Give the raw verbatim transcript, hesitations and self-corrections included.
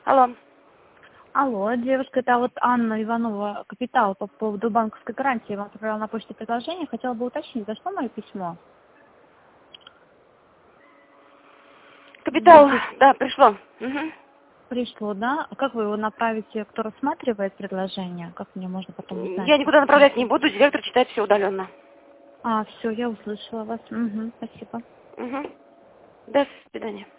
Алло. Алло, девушка, это вот Анна Иванова, Капитал, по поводу банковской гарантии. Я вам отправила на почту предложение. Хотела бы уточнить, зашло мое письмо? Капитал, да, пришло. Угу. Пришло, да? А как вы его направите, кто рассматривает предложение? Как мне можно потом узнать? Я никуда направлять не буду, директор читает все удаленно. А, все, я услышала вас. Угу, спасибо. Угу. До свидания.